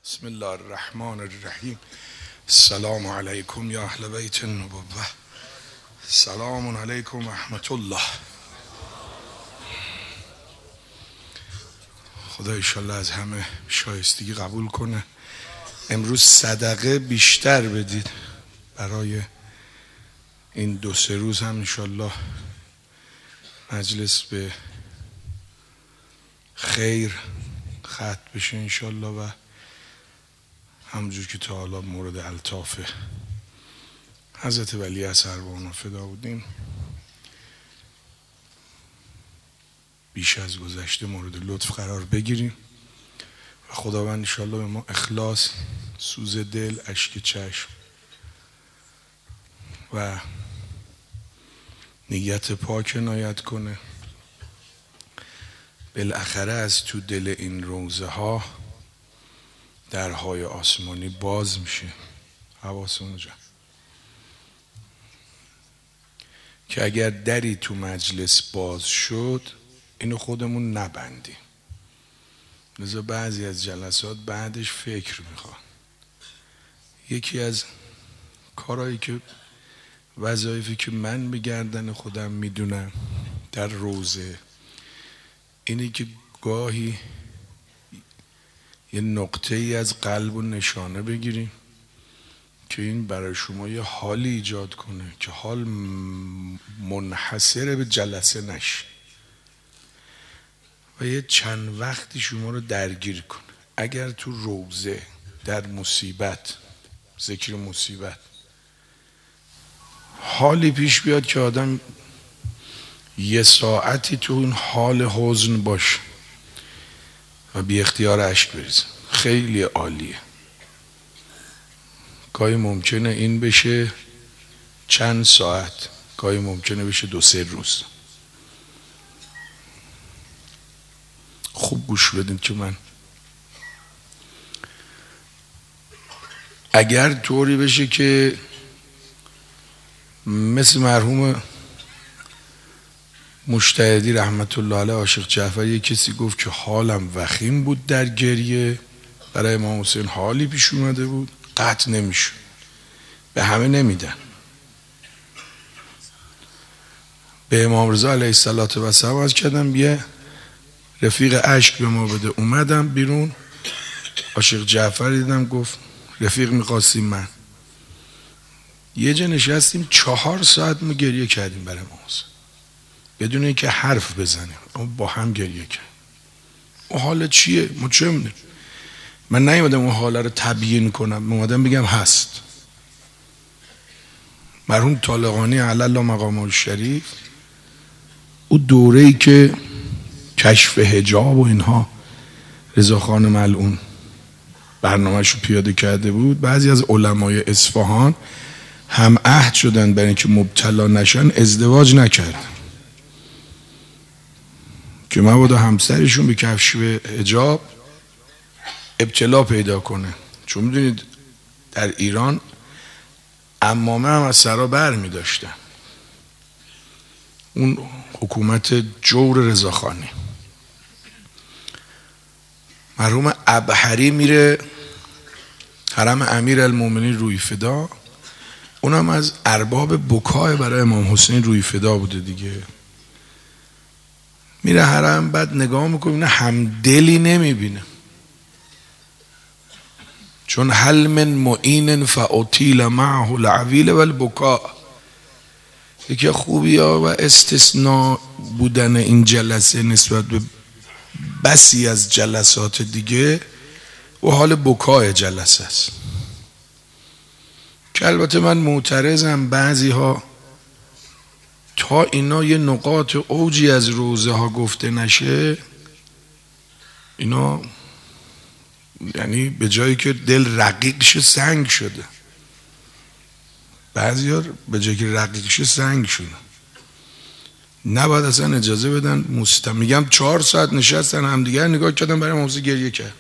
بسم الله الرحمن الرحیم. السلام علیکم یا اهل بیت النبوة. سلام علیکم رحمت الله. خدا ایشالله از همه شایستگی قبول کنه. امروز صدقه بیشتر بدید برای این 2-3 روز هم انشالله مجلس به خیر ختم بشه انشالله و همونجور که تا حالا مورد الطاف حضرت ولی اثر و اونا فدا بودیم بیش از گذشته مورد لطف قرار بگیریم و خداوند انشالله به ما اخلاص، سوز دل، اشک چشم و نیت پاک عنایت کنه. بالاخره از تو دل این روزه ها درهای آسمانی باز میشه. حواسمون جمع که اگر دری تو مجلس باز شد اینو خودمون نبندیم. لذا بعضی از جلسات بعدش فکر میخوان. یکی از کارهایی که وظایفی که من به گردن خودم میدونم در روزه اینه که گاهی یه نقطه ای از قلب و نشانه بگیریم که این برای شما یه حالی ایجاد کنه که حال منحصر به جلسه نشه و یه چند وقتی شما رو درگیر کنه. اگر تو روزه در مصیبت، ذکر مصیبت، حالی پیش بیاد که آدم یه ساعتی تو اون حال حزن باشه و بی اختیار اشک بریزه، خیلی عالیه. گاهی ممکنه این بشه چند ساعت، گاهی ممکنه بشه 2-3 روز. خوب گوش بدین که من اگر طوری بشه که مثل مرحوم مجتهدی رحمت الله علیه عاشق جعفر یه کسی گفت که حالم وخیم بود در گریه برای امام حسین، حالی پیش اومده بود قطع نمیشد، به همه نمیدن. به امام رضا علیه السلام از کردم یه رفیق اشک به ما بده. اومدم بیرون عاشق جعفر دیدم گفت رفیق میخواستیم. من یه جا نشستیم 4 ساعت ما گریه کردیم برای امام حسین بدون اینکه حرف بزنیم، اما با هم گریه کردیم. اون حال چیه؟ ما چه میدونیم؟ من نیومدم اون حال رو تبیین کنم، اومدم بگم هست. مرحوم طالقانی علی الله مقامه الشریف او دوره‌ای که کشف حجاب و اینها رضاخان ملعون برنامه‌شو پیاده کرده بود، بعضی از علمای اصفهان هم عهد شدن برای اینکه مبتلا نشن ازدواج نکردن که مبادا همسرشون به کشف حجاب ابتلا پیدا کنه. چون میدونید در ایران عمامه هم از سرا بر می داشتن، اون حکومت جور رضاخانی. مرحوم ابهری میره حرم امیر المومنین روی فدا، اونم از ارباب بکای برای امام حسین روی فدا بوده دیگه. میره حرم، بعد نگاه میکنه نه همدلی نمیبینه، چون هل من معین فاطیل معه العویل و البکا. یکی خوبی ها و استثناء بودن این جلسه نسبت به بسی از جلسات دیگه و حال بکای جلسه است که البته من معترضم بعضی ها تا اینا یه نقاط اوجی از روزه ها گفته نشه، اینا یعنی به جایی که دل رقیق شه سنگ شده. بعضی ها به جایی که رقیق شه سنگ شده. نباید اصلا اجازه بدن میگم 4 ساعت نشستن همدیگر نگاه کردن برای موضوع گریه کرد.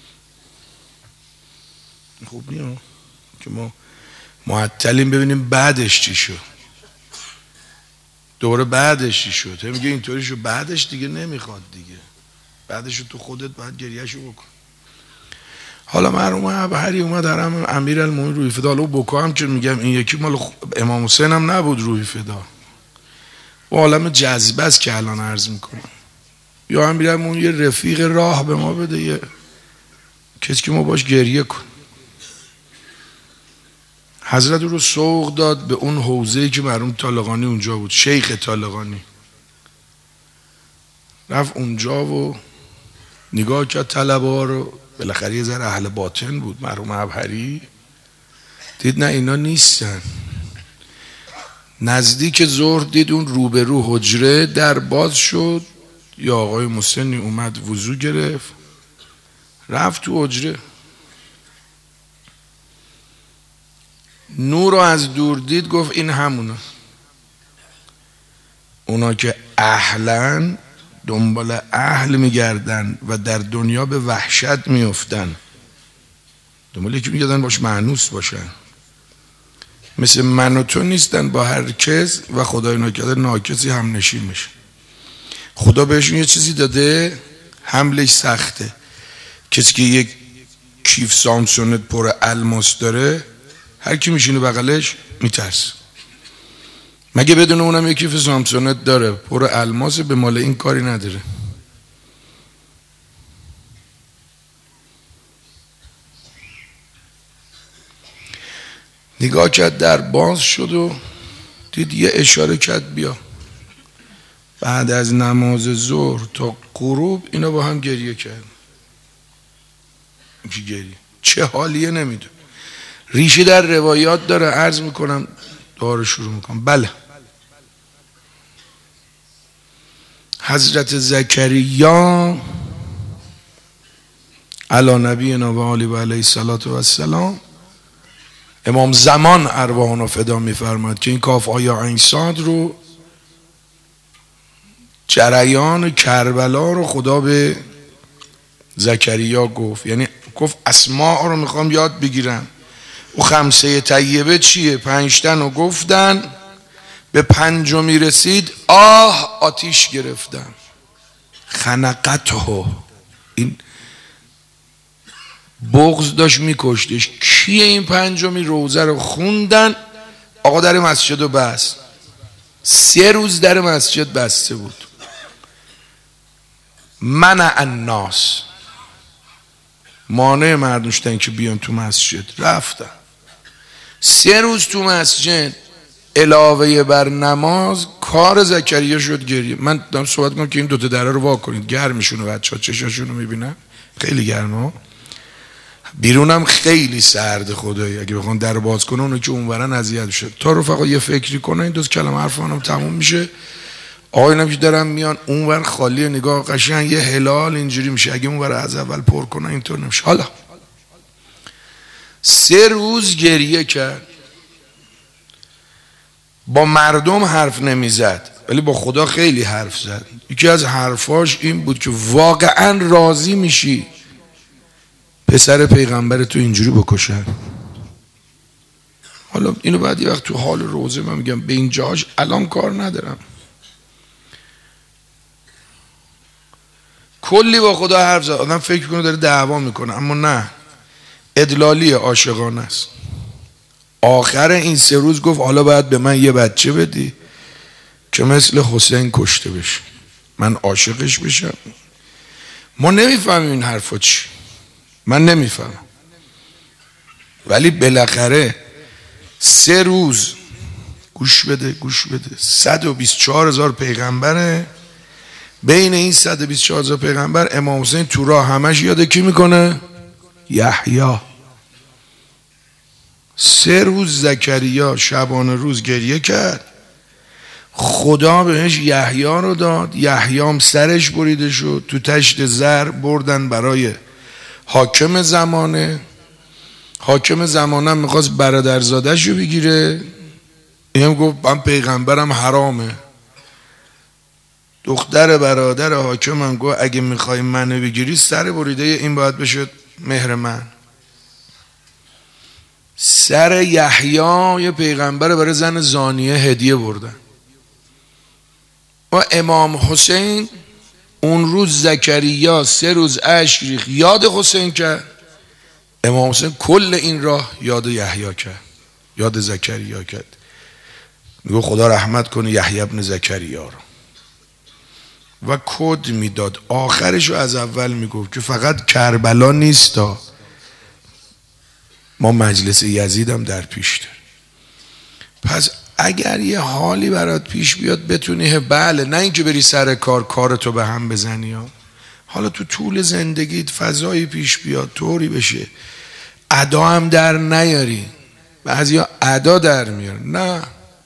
خوب نیست که ما معطلیم ببینیم بعدش چی شد، دوره بعدش چی شد. میگه اینطوری شد، بعدش دیگه نمیخواد دیگه، بعدش تو خودت باید گریهشو بکن. حالا مرحوم ابهری اومد حرم امیرالمومنین روحی فدا، حالا بکا هم که میگم این یکی مال امام حسین هم نبود روحی فدا، و عالم جذبه است که الان عرض میکنم. یا امیرالمومنین یه رفیق راه به ما بده، یه کسی که ما باش گریه کن. حضرت رو سوق داد به اون حوزه‌ای که مرحوم طالقانی اونجا بود، شیخ طالقانی. رفت اونجا و نگاه کرد طلبه‌ها رو، بالاخره یه ذره اهل باطن بود مرحوم ابهری، دید نه اینا نیستن. نزدیک ظهر دید اون روبرو حجره در باز شد، یا آقای مسنی اومد وضو گرفت رفت تو حجره. نور رو از دور دید، گفت این همونه. اونا که اهلن دنبال اهل میگردن و در دنیا به وحشت میفتن، دنبال یکی میگردن باش مانوس باشن. مثل من و تو نیستن با هر کس، و خدای نکرده ناکسی هم نشین میشه. خدا بهشون یه چیزی داده حملش سخته. کسی که یک کیف سامسونت پر الماس داره، هر کی میشینه بغلش میترس. مگه بدون اونم یک کیف سامسونت داره پر الماس، به مال این کاری نداره. نگاه کرد در باز شد و دید، یه اشاره کرد بیا. بعد از نماز ظهر تا غروب اینا با هم گریه کرد. گریه چه حالیه نمیدون، ریشه در روایات داره. عرض میکنم دوباره شروع میکنم. بله، حضرت زکریا علی نبینا و آله و علیه الصلاة و السلام، امام زمان ارواحنا فدا میفرماد که این کاف آیا عین صاد رو، جریان کربلا رو خدا به زکریا گفت. یعنی گفت اسماء رو میخوام یاد بگیرم. و خمسه طیبه چیه؟ 5 تا رو گفتن، به 5می رسید آه آتیش گرفتن. خنقته، این بغض داشت میکشتش. کیه این 5می؟ روزه رو خوندن، آقا در مسجد رو بست. 3 روز در مسجد بسته بود. منع الناس، مانع مردم شدن که بیان تو مسجد. رفتن 3 روز تو مسجد، علاوه بر نماز کار زکریا شد گریه. من دارم صحبت کنم که این 2 تا دره رو وا کنید، گرمشونه بچه‌ها، چشاشونو میبینن خیلی گرمه، بیرونم خیلی سرد. خدایی اگه بخوان در باز کنن اونو که اونورن اذیت میشه. تا رفقا یه فکری کنن، این 2 کلمه حرف منم تموم میشه. آقایونم که دارن میان اونور خالی، نگاه قشنگ یه هلال اینجوری میشه. اگه اونور از اول پر کنن اینطور نمیشه. حالا 3 روز گریه کرد، با مردم حرف نمیزد ولی با خدا خیلی حرف زد. یکی از حرفاش این بود که واقعا راضی میشی پسر پیغمبر تو اینجوری بکشن؟ حالا اینو بعد یه وقت تو حال روزه من میگم، به این جاش الان کار ندارم. کلی با خدا حرف زد. آدم فکر کنه داره دعوا میکنه، اما نه، ادلالی عاشقانه است. آخر این 3 روز گفت حالا باید به من یه بچه بدی که مثل حسین کشته بشه، من عاشقش بشم. ما نمیفهمیم این حرفا چی، من نمیفهمم. ولی بالاخره 3 روز گوش بده 124,000 پیغمبره. بین این 124,000 پیغمبر امام حسین تو راه همش یاد کی میکنه؟ یحیی. 3 روز زکریا شبانه روز گریه کرد، خدا بهش یحیی رو داد. یحیی سرش بریده شد، تو تشت زر بردن برای حاکم زمانه. حاکم زمانه هم میخواست برادرزادش رو بگیره، این گفت من پیغمبرم حرامه. دختر برادر حاکم هم گفت اگه میخوای منو بگیری سر بریده این باید بشه مهر من. سر یحیی یه پیغمبر برای زن زانیه هدیه بردن. و امام حسین اون روز زکریا 3 روز اشک ریخت، یاد حسین کرد. امام حسین کل این راه یاد یحیی کرد، یاد زکریا کرد. میگه خدا رحمت کنه یحیی ابن زکریا رو، و کد میداد. آخرش رو از اول میگفت که فقط کربلا نیستا، ما مجلس یزید هم در پیش داریم. پس اگر یه حالی برات پیش بیاد بتونی، بله، نه اینکه بری سر کارتو به هم بزنی ها. حالا تو طول زندگیت فضایی پیش بیاد طوری بشه ادا هم در نیاری. بعضیا ادا در میار، نه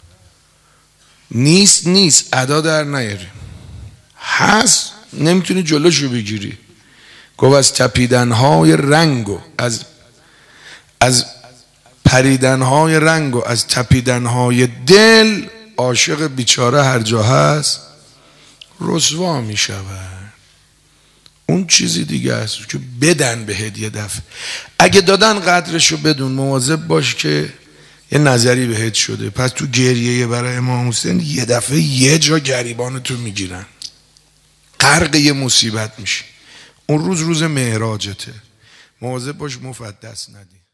نیست ادا در نیاری، هست نمیتونی جلوشو بگیری. گفت از تپیدنهای رنگ و از پریدنهای رنگ و از تپیدنهای دل، عاشق بیچاره هر جا هست رسوا می شود. اون چیزی دیگه است که بدن به هدیه دفع. اگه دادن قدرشو بدون، مواظب باش که یه نظری بهت شده، پس تو گریه برای امام حسین یه دفعه یه جا گریبانتو میگیرن، غرق یه مصیبت میشی. اون روز معراجته، مواظب باش مفت دست ندی.